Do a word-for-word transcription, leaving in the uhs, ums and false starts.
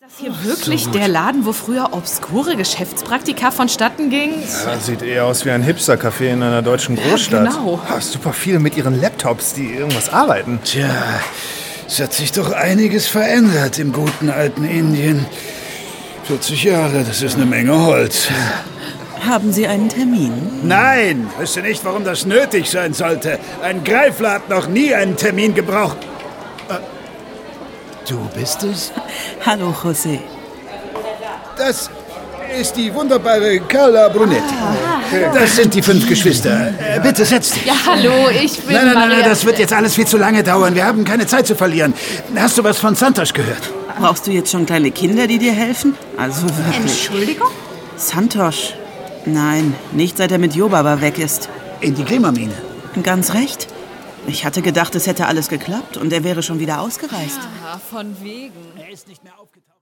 Das hier wirklich so der Laden, wo früher obskure Geschäftspraktika vonstatten gingen? Ja, sieht eher aus wie ein Hipster-Café in einer deutschen Großstadt. Ja, genau. Oh, super viele mit ihren Laptops, die irgendwas arbeiten. Tja, es hat sich doch einiges verändert im guten alten Indien. vierzig Jahre, das ist eine Menge Holz. Haben Sie einen Termin? Nein, wüsste nicht, warum das nötig sein sollte. Ein Greifler hat noch nie einen Termin gebraucht. Du bist es? Hallo, José. Das ist die wunderbare Carla Brunetti. Ah, das sind die fünf Geschwister. Äh, bitte setz dich. Ja, hallo, ich bin Nein, nein, nein, Maria. nein, das wird jetzt alles viel zu lange dauern. Wir haben keine Zeit zu verlieren. Hast du was von Santos gehört? Brauchst du jetzt schon kleine Kinder, die dir helfen? Also wirklich. Entschuldigung? Santos? Nein, nicht seit er mit Jobaba weg ist. In die Klimamine. Ganz recht. Ich hatte gedacht, es hätte alles geklappt und er wäre schon wieder ausgereist. Ja, von wegen. Er ist nicht mehr aufgetaucht.